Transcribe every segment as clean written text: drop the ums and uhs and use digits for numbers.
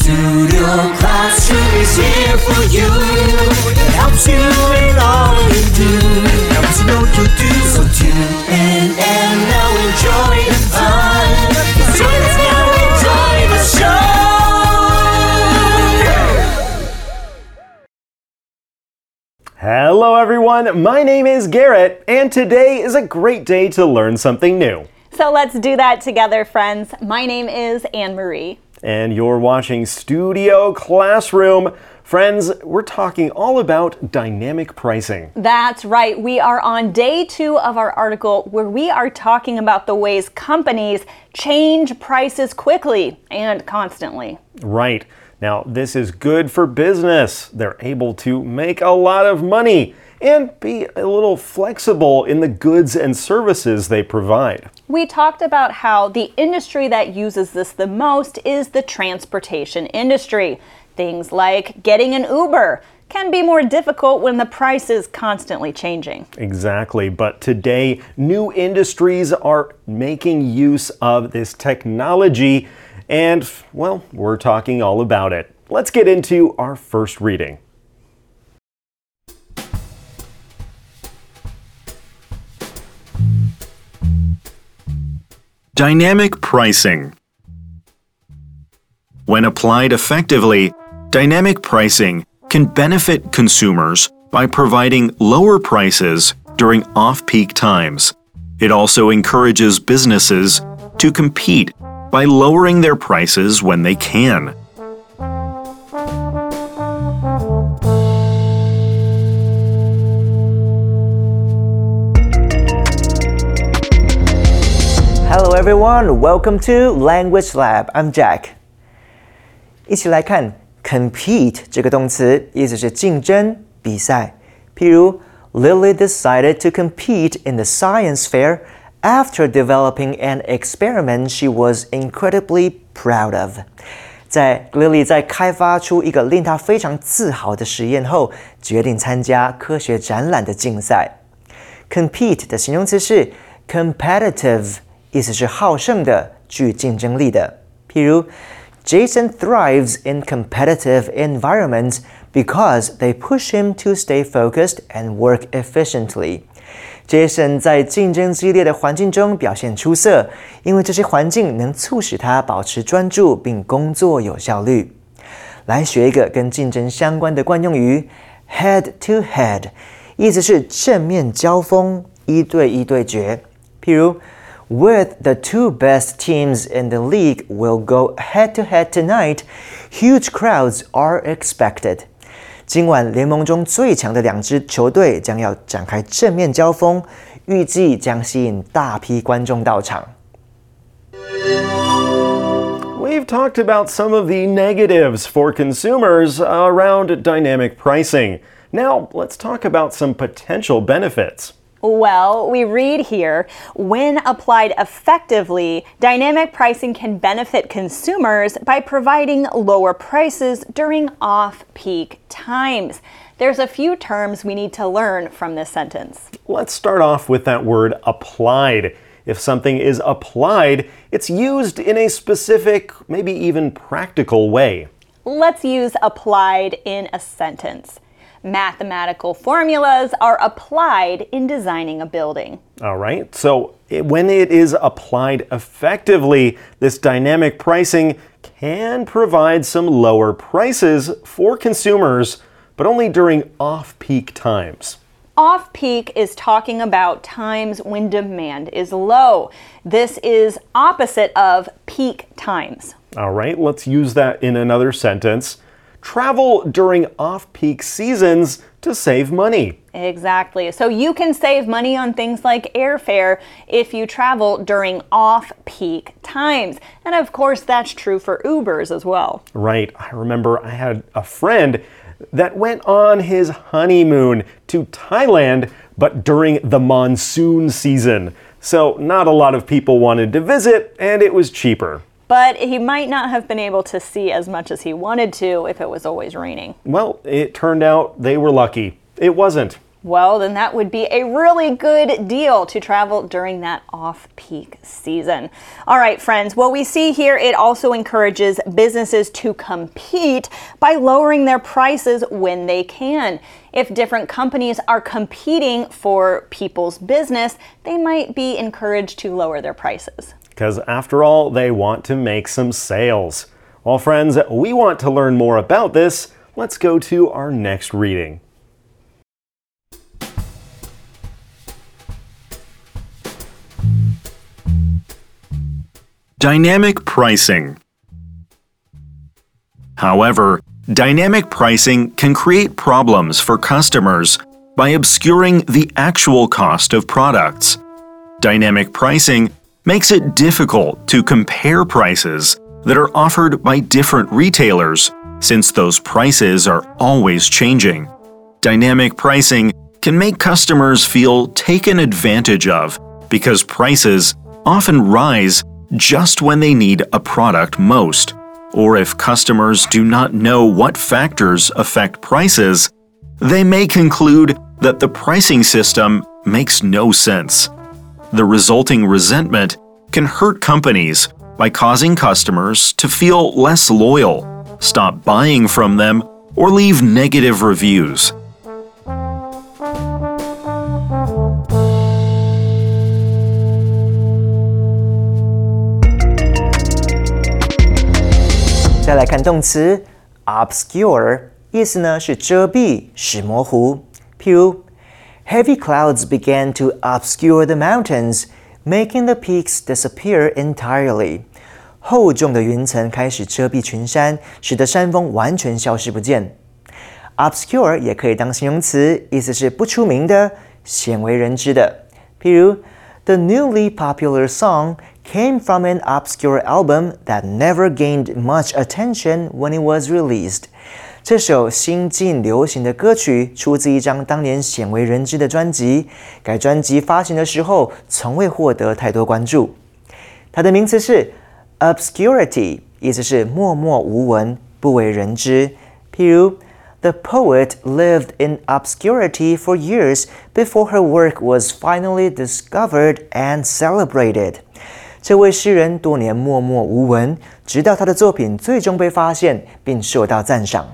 Studio Classroom is here for you. It helps you in all you do. Helps you know what you do. So tune in and now enjoy the fun. Join us now, enjoy the show. Hello everyone, my name is Garrett, and today is a great day to learn something new. So let's do that together, friends. My name is Anne-Marie. And you're watching Studio Classroom. Friends, we're talking all about dynamic pricing. That's right. We are on day 2 of our article where we are talking about the ways companies change prices quickly and constantly. Right. Now, this is good for business. They're able to make a lot of money and be a little flexible in the goods and services they provide. We talked about how the industry that uses this the most is the transportation industry. Things like getting an Uber can be more difficult when the price is constantly changing. Exactly, but today new industries are making use of this technology and, well, we're talking all about it. Let's get into our first reading. Dynamic pricing. When applied effectively, dynamic pricing can benefit consumers by providing lower prices during off-peak times. It also encourages businesses to compete by lowering their prices when they can. Hello everyone, welcome to Language Lab. I'm Jack. 一起来看 compete 这个动词，意思是竞争、比赛。譬如 Lily decided to compete in the science fair after developing an experiment she was incredibly proud of. Lily 在开发出一个令她非常自豪的实验后，决定参加科学展览的竞赛。Compete 的形容词是 competitive， 意思是好胜的、具竞争力的。譬如 Jason thrives in competitive environments because they push him to stay focused and work efficiently. Jason 在竞争激烈的环境中表现出色，因为这些环境能促使他保持专注并工作有效率。来学一个跟竞争相关的惯用语 head to head， 意思是正面交锋、一对一对决。譬如With the 2 best teams in the league will go head-to-head tonight, huge crowds are expected. 今晚联盟中最强的2支球队将要展开正面交锋，预计将吸引大批观众到场。 We've talked about some of the negatives for consumers around dynamic pricing. Now, let's talk about some potential benefits. Well, we read here, when applied effectively, dynamic pricing can benefit consumers by providing lower prices during off-peak times. There's a few terms we need to learn from this sentence. Let's start off with that word applied. If something is applied, it's used in a specific, maybe even practical way. Let's use applied in a sentence. Mathematical formulas are applied in designing a building. All right, so when it is applied effectively, this dynamic pricing can provide some lower prices for consumers, but only during off-peak times. Off-peak is talking about times when demand is low. This is opposite of peak times. All right, let's use that in another sentence. Travel during off-peak seasons to save money. Exactly. So you can save money on things like airfare if you travel during off-peak times. And of course, that's true for Ubers as well. Right. I remember I had a friend that went on his honeymoon to Thailand, but during the monsoon season. So not a lot of people wanted to visit, and it was cheaper. But he might not have been able to see as much as he wanted to if it was always raining. Well, it turned out they were lucky. It wasn't. Well, then that would be a really good deal to travel during that off-peak season. All right, friends, what we see here, it also encourages businesses to compete by lowering their prices when they can. If different companies are competing for people's business, they might be encouraged to lower their prices. Because after all, they want to make some sales. Well, friends, we want to learn more about this. Let's go to our next reading. Dynamic pricing. However, dynamic pricing can create problems for customers by obscuring the actual cost of products. Dynamic pricing makes it difficult to compare prices that are offered by different retailers, since those prices are always changing. Dynamic pricing can make customers feel taken advantage of because prices often rise just when they need a product most, or if customers do not know what factors affect prices, they may conclude that the pricing system makes no sense. The resulting resentment can hurt companies by causing customers to feel less loyal, stop buying from them, or leave negative reviews. 再来看动词 obscure， 意思呢是遮蔽、使模糊。譬如 Heavy clouds began to obscure the mountains, making the peaks disappear entirely. 厚重的云层开始遮蔽群山，使得山峰完全消失不见。Obscure 也可以当形容词，意思是不出名的、鲜为人知的。譬如 The newly popular song came from an obscure album that never gained much attention when it was released. 这首新近流行的歌曲出自一张当年鲜为人知的专辑，该专辑发行的时候从未获得太多关注。它的名词是 obscurity， 意思是默默无闻、不为人知。譬如 The poet lived in obscurity for years before her work was finally discovered and celebrated. 这位诗人多年默默无闻，直到他的作品最终被发现并受到赞赏。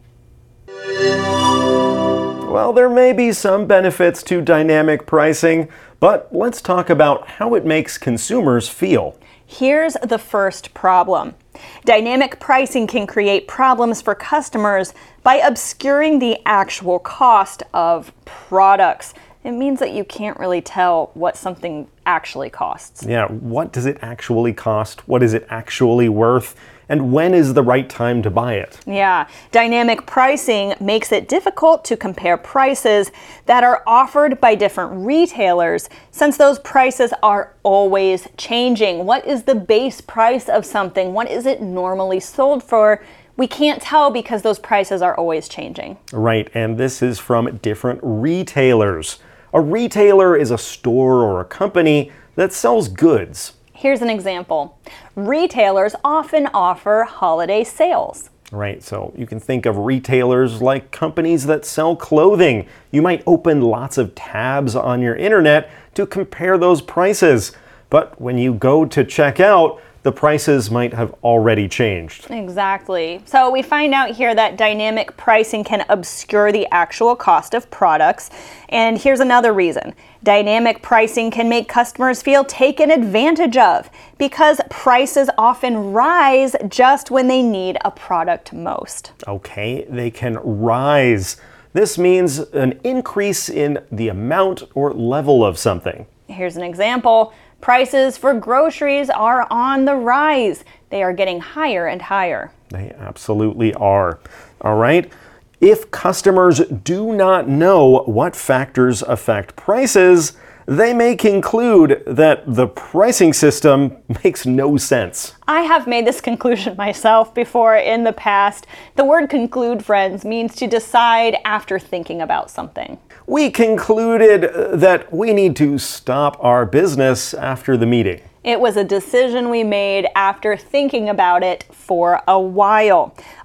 Well, there may be some benefits to dynamic pricing, but let's talk about how it makes consumers feel. Here's the first problem. Dynamic pricing can create problems for customers by obscuring the actual cost of products. It means that you can't really tell what something actually costs. Yeah, what does it actually cost? What is it actually worth? And when is the right time to buy it? Yeah, dynamic pricing makes it difficult to compare prices that are offered by different retailers, since those prices are always changing. What is the base price of something? What is it normally sold for? We can't tell because those prices are always changing. Right, and this is from different retailers. A retailer is a store or a company that sells goods. Here's an example. Retailers often offer holiday sales. Right, so you can think of retailers like companies that sell clothing. You might open lots of tabs on your internet to compare those prices. But when you go to check out, the prices might have already changed. Exactly. So we find out here that dynamic pricing can obscure the actual cost of products. And here's another reason. Dynamic pricing can make customers feel taken advantage of because prices often rise just when they need a product most. Okay, they can rise. This means an increase in the amount or level of something. Here's an example. Prices for groceries are on the rise. They are getting higher and higher. They absolutely are. All right. If customers do not know what factors affect prices, they may conclude that the pricing system makes no sense. I have made this conclusion myself before in the past. The word conclude, friends, means to decide after thinking about something. We concluded that we need to stop our business after the meeting. It was a decision we made after thinking about it for a while.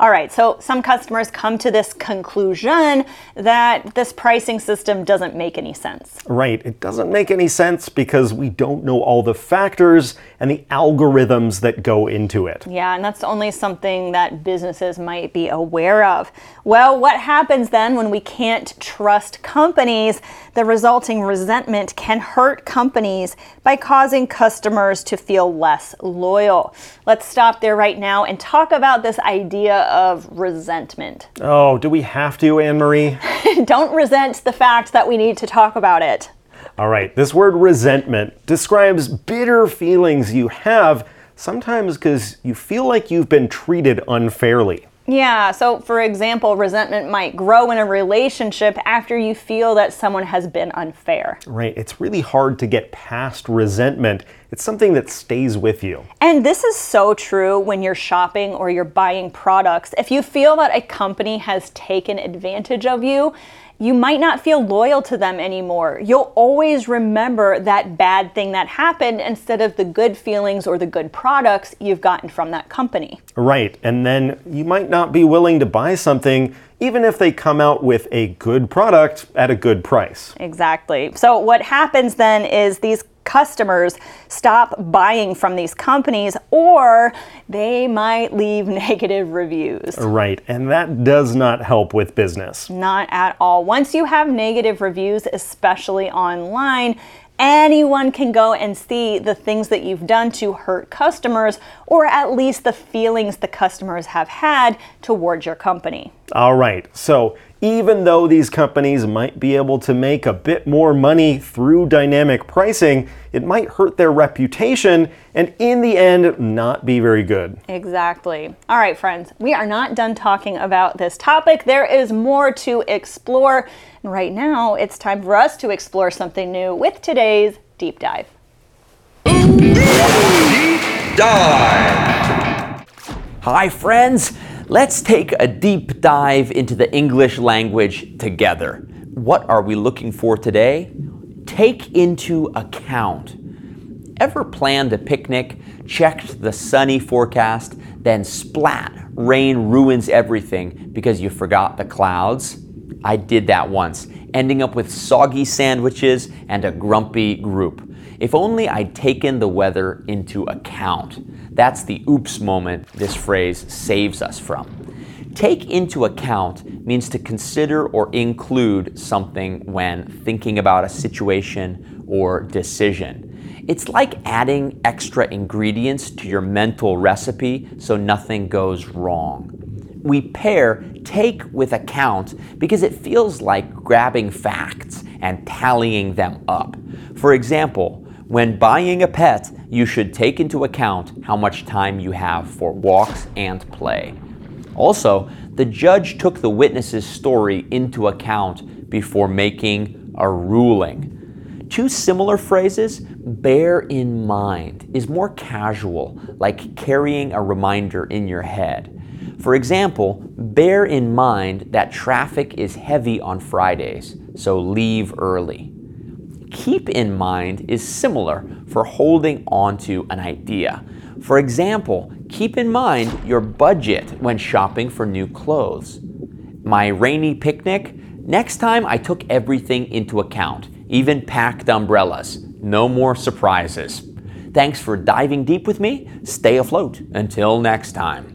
All right, so some customers come to this conclusion that this pricing system doesn't make any sense. Right, it doesn't make any sense because we don't know all the factors and the algorithms that go into it. Yeah, and that's only something that businesses might be aware of. Well, what happens then when we can't trust companies? The resulting resentment can hurt companies by causing customers to feel less loyal. Let's stop there right now and talk about this idea of resentment. Oh, do we have to, Anne-Marie? Don't resent the fact that we need to talk about it. All right, this word resentment describes bitter feelings you have, sometimes because you feel like you've been treated unfairly. Yeah, so for example, resentment might grow in a relationship after you feel that someone has been unfair. Right, it's really hard to get past resentment. It's something that stays with you. And this is so true when you're shopping or you're buying products. If you feel that a company has taken advantage of you, you might not feel loyal to them anymore. You'll always remember that bad thing that happened instead of the good feelings or the good products you've gotten from that company. Right, and then you might not be willing to buy something even if they come out with a good product at a good price. Exactly. So what happens then is these customers stop buying from these companies, or they might leave negative reviews. Right, and that does not help with business. Not at all. Once you have negative reviews, especially online, anyone can go and see the things that you've done to hurt customers, or at least the feelings the customers have had towards your company. All right, so even though these companies might be able to make a bit more money through dynamic pricing, it might hurt their reputation and in the end not be very good. Exactly. All right, friends, we are not done talking about this topic. There is more to explore. And right now, it's time for us to explore something new with today's Deep Dive. Deep Dive! Hi, friends. Let's take a deep dive into the English language together. What are we looking for today? Take into account. Ever planned a picnic, checked the sunny forecast, then splat, rain ruins everything because you forgot the clouds? I did that once, ending up with soggy sandwiches and a grumpy group. If only I'd taken the weather into account. That's the oops moment this phrase saves us from. Take into account means to consider or include something when thinking about a situation or decision. It's like adding extra ingredients to your mental recipe so nothing goes wrong. We pair take with account because it feels like grabbing facts and tallying them up. For example, when buying a pet, you should take into account how much time you have for walks and play. Also, the judge took the witness's story into account before making a ruling. Two similar phrases, bear in mind, is more casual, like carrying a reminder in your head. For example, bear in mind that traffic is heavy on Fridays, so leave early. Keep in mind is similar for holding on to an idea. For example, keep in mind your budget when shopping for new clothes. My rainy picnic, next time I took everything into account, even packed umbrellas. No more surprises. Thanks for diving deep with me. Stay afloat. Until next time.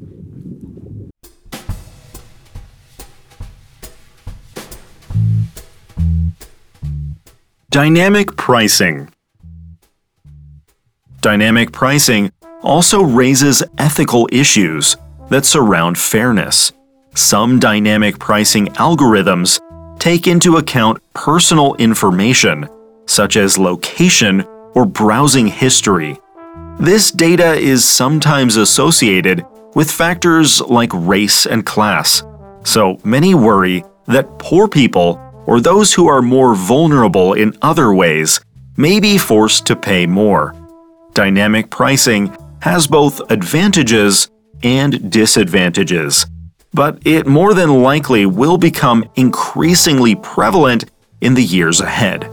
Dynamic pricing. Dynamic pricing also raises ethical issues that surround fairness. Some dynamic pricing algorithms take into account personal information, such as location or browsing history. This data is sometimes associated with factors like race and class, so many worry that poor people or those who are more vulnerable in other ways may be forced to pay more. Dynamic pricing has both advantages and disadvantages, but it more than likely will become increasingly prevalent in the years ahead.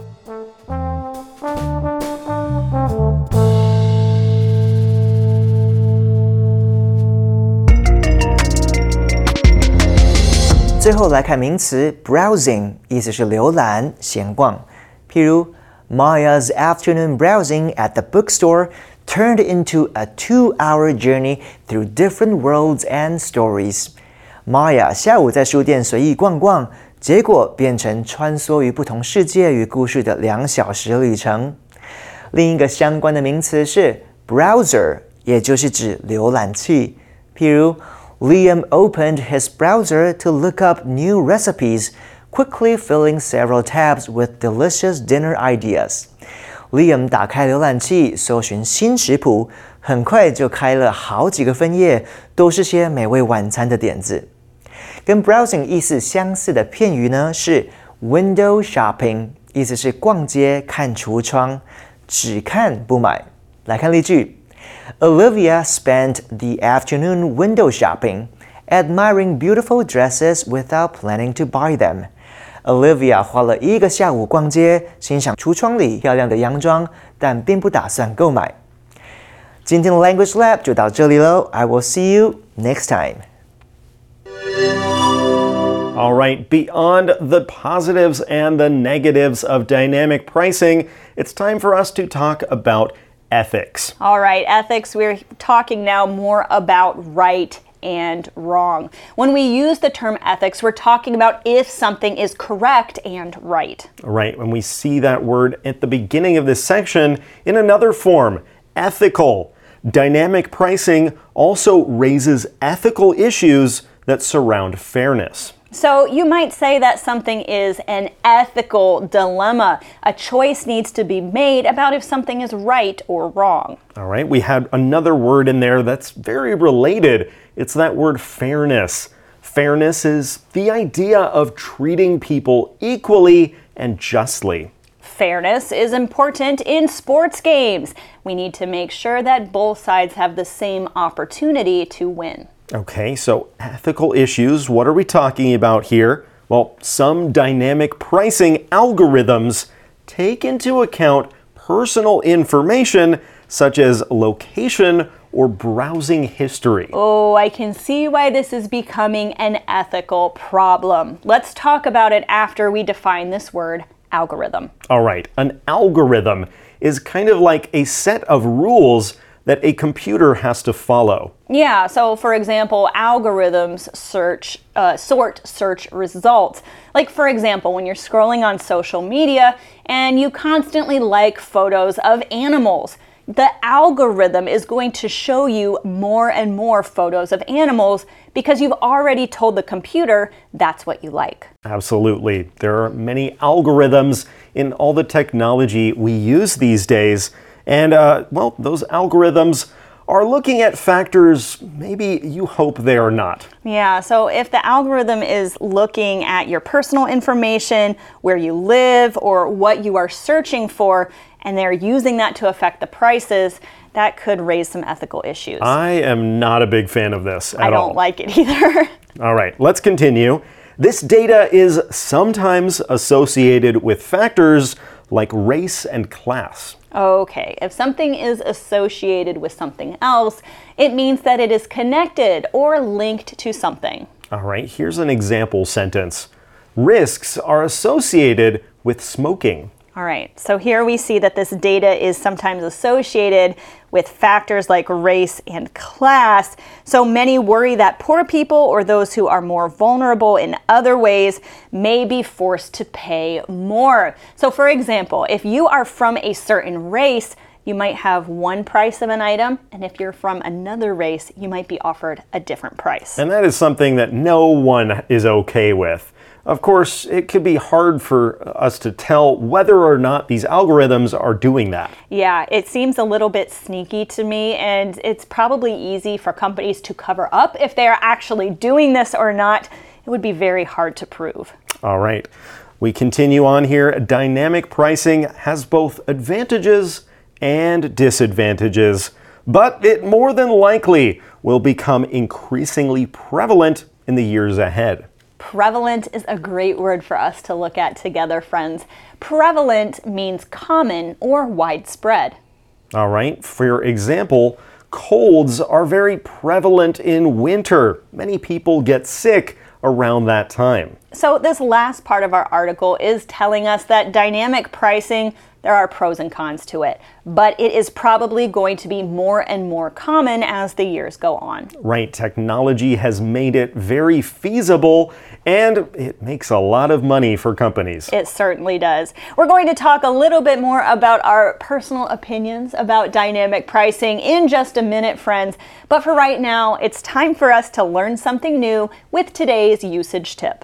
最后来看名词 browsing， 意思是浏览、闲逛。譬如 Maya's afternoon browsing at the bookstore turned into a 2-hour journey through different worlds and stories. Maya 下午在书店随意逛逛，结果变成穿梭于不同世界与故事的2小时旅程。另一个相关的名词是 browser， 也就是指浏览器。譬如 Liam opened his browser to look up new recipes, quickly filling several tabs with delicious dinner ideas. Liam 打开浏览器搜寻新食谱，很快就开了好几个分页，都是些美味晚餐的点子。跟 browsing 意思相似的片语呢是 window shopping， 意思是逛街看橱窗，只看不买。来看例句 Olivia spent the afternoon window shopping, admiring beautiful dresses without planning to buy them.Olivia 花了1个下午逛街，欣赏橱窗里漂亮的洋装，但并不打算购买。今天的 Language Lab 就到这里喽 I will see you next time. All right, beyond the positives and the negatives of dynamic pricing, it's time for us to talk about ethics. All right, ethics, we're talking now more about right and wrong. When we use the term ethics, we're talking about if something is correct and right. Right, when we see that word at the beginning of this section in another form, ethical. Dynamic pricing also raises ethical issues that surround fairness. So you might say that something is an ethical dilemma. A choice needs to be made about if something is right or wrong. All right, we had another word in there that's very related. It's that word fairness. Fairness is the idea of treating people equally and justly. Fairness is important in sports games. We need to make sure that both sides have the same opportunity to win. Okay, so ethical issues, what are we talking about here? Well, some dynamic pricing algorithms take into account personal information such as location or browsing history. Oh, I can see why this is becoming an ethical problem. Let's talk about it after we define this word, algorithm. All right, an algorithm is kind of like a set of rules that a computer has to follow. Yeah, so for example, algorithms sort search results. Like for example, when you're scrolling on social media and you constantly like photos of animals, the algorithm is going to show you more and more photos of animals because you've already told the computer that's what you like. Absolutely. There are many algorithms in all the technology we use these days. And, well, those algorithms are looking at factors maybe you hope they are not. Yeah, so if the algorithm is looking at your personal information, where you live, or what you are searching for, and they're using that to affect the prices, that could raise some ethical issues. I am not a big fan of this at all. I don't like it either. All right, let's continue. This data is sometimes associated with factors like race and class. Okay, if something is associated with something else, it means that it is connected or linked to something. All right, here's an example sentence. Risks are associated with smoking. All right, so here we see that this data is sometimes associated with factors like race and class. So many worry that poor people or those who are more vulnerable in other ways may be forced to pay more. So for example, if you are from a certain race, you might have one price of an item, and if you're from another race, you might be offered a different price. And that is something that no one is okay with. Of course, it could be hard for us to tell whether or not these algorithms are doing that. Yeah, it seems a little bit sneaky to me, and it's probably easy for companies to cover up if they are actually doing this or not. It would be very hard to prove. All right, we continue on here. Dynamic pricing has both advantages and disadvantages, but it more than likely will become increasingly prevalent in the years ahead. Prevalent is a great word for us to look at together, friends. Prevalent means common or widespread. All right, for example, colds are very prevalent in winter. Many people get sick around that time. So this last part of our article is telling us that dynamic pricing, there are pros and cons to it, but it is probably going to be more and more common as the years go on. Right, technology has made it very feasible, and it makes a lot of money for companies. It certainly does. We're going to talk a little bit more about our personal opinions about dynamic pricing in just a minute, friends. But for right now, it's time for us to learn something new with today's usage tip.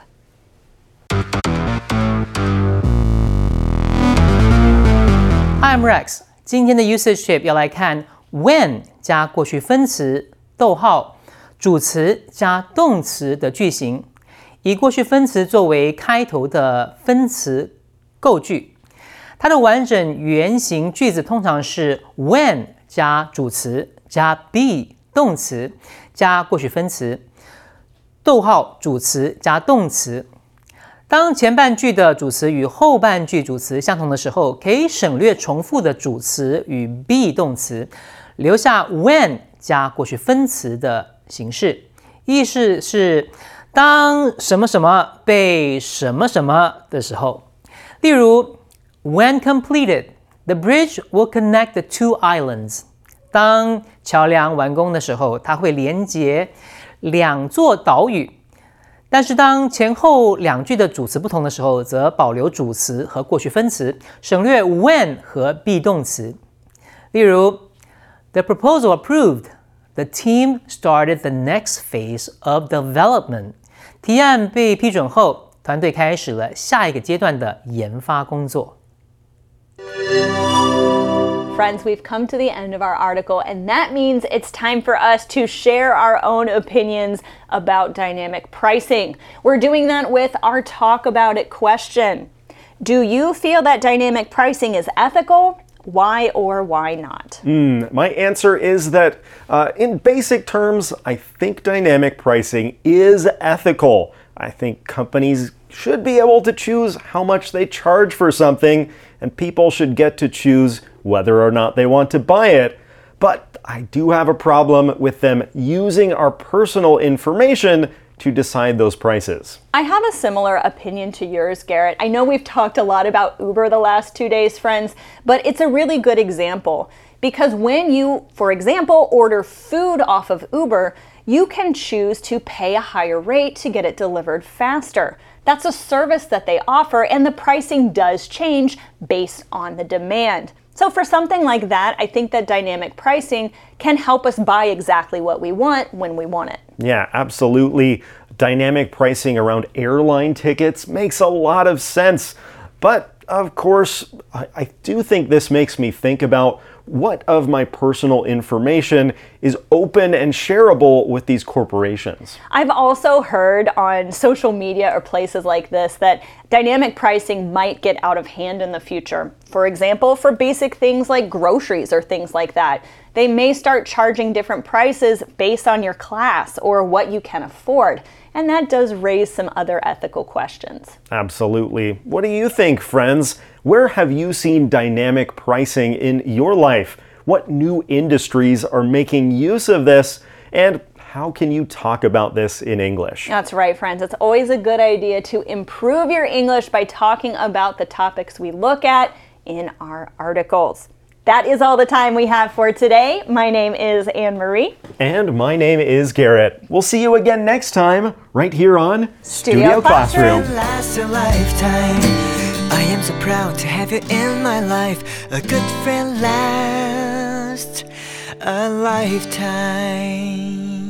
Hi, I'm Rex. 今天的 usage tip 要来看 when 加过去分词逗号主词加动词的句型，以过去分词作为开头的分词构句。它的完整原型句子通常是 when 加主词加 be 动词加过去分词逗号主词加动词。当前半句的主词与后半句主词相同的时候，可以省略重复的主词与 be 动词，留下 when 加过去分词的形式。意思是当什么什么被什么什么的时候。例如 When completed, the bridge will connect the two islands. 当桥梁完工的时候，它会连接两座岛屿。但是当前后两句的主词不同的时候，则保留主词和过去分词，省略 when 和 be 动词。例如 The proposal approved. The team started the next phase of development. 提案被批准后，团队开始了下一个阶段的研发工作。 Friends, we've come to the end of our article, and that means it's time for us to share our own opinions about dynamic pricing. We're doing that with our Talk About It question. Do you feel that dynamic pricing is ethical? Why or why not? My answer is that, in basic terms, I think dynamic pricing is ethical. I think companies should be able to choose how much they charge for something, and people should get to choose whether or not they want to buy it. But I do have a problem with them using our personal information to decide those prices. I have a similar opinion to yours, Garrett. I know we've talked a lot about Uber the last 2 days, friends, but it's a really good example. Because when you, for example, order food off of Uber, you can choose to pay a higher rate to get it delivered faster. That's a service that they offer, and the pricing does change based on the demand. So for something like that, I think that dynamic pricing can help us buy exactly what we want when we want it. Yeah, absolutely. Dynamic pricing around airline tickets makes a lot of sense. But of course, I do think this makes me think about what of my personal information is open and shareable with these corporations. I've also heard on social media or places like this that dynamic pricing might get out of hand in the future. For example, for basic things like groceries or things like that. They may start charging different prices based on your class or what you can afford. And that does raise some other ethical questions. Absolutely. What do you think, friends? Where have you seen dynamic pricing in your life? What new industries are making use of this? And how can you talk about this in English? That's right, friends. It's always a good idea to improve your English by talking about the topics we look at in our articles. That is all the time we have for today. My name is Anne-Marie. And my name is Garrett. We'll see you again next time, right here on Studio Classroom. Last a lifetime. I am so proud to have you in my life. A good friend lasts a lifetime.